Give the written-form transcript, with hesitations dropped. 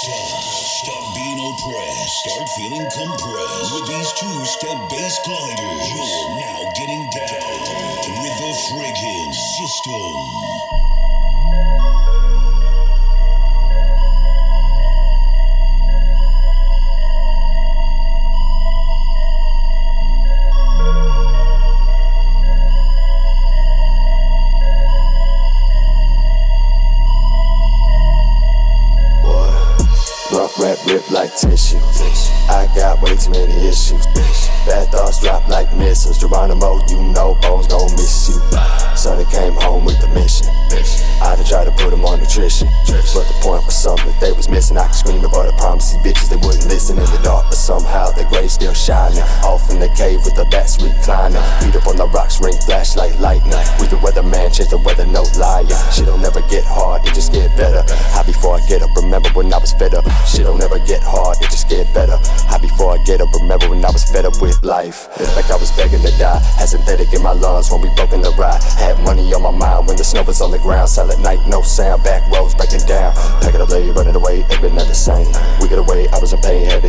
Stop being oppressed. Start feeling compressed. With these two-step bass gliders, you're now getting down with the friggin' system. Rap rip like tissue. I got way too many issues. Bad thoughts drop like missiles. Geronimo, you know Bones gon' miss you. Sonny came home with the mission. I'd have tried to put him on nutrition, but the point was something that they was missing. I could scream about the promise these bitches, they wouldn't listen in the dark, but somehow their grace still shining. Off in the cave with the bats reclining. Feet up on the rocks, ring flash like lightning. We the weatherman, change the weather, no lying. Shit'll never get hard, it just get better. High before I get up, remember when I was fed up. Shit'll never get hard, it just get better. High before I get up, remember when I was fed up with life. Like I was begging to die, had synthetic in my lungs when we broke in the ride. Had money on my mind when the snow was on the ground. Silent night, no sound, back roads breaking down. Packing up late, running away, ain't been nothing the same. We got away, I was in pain, had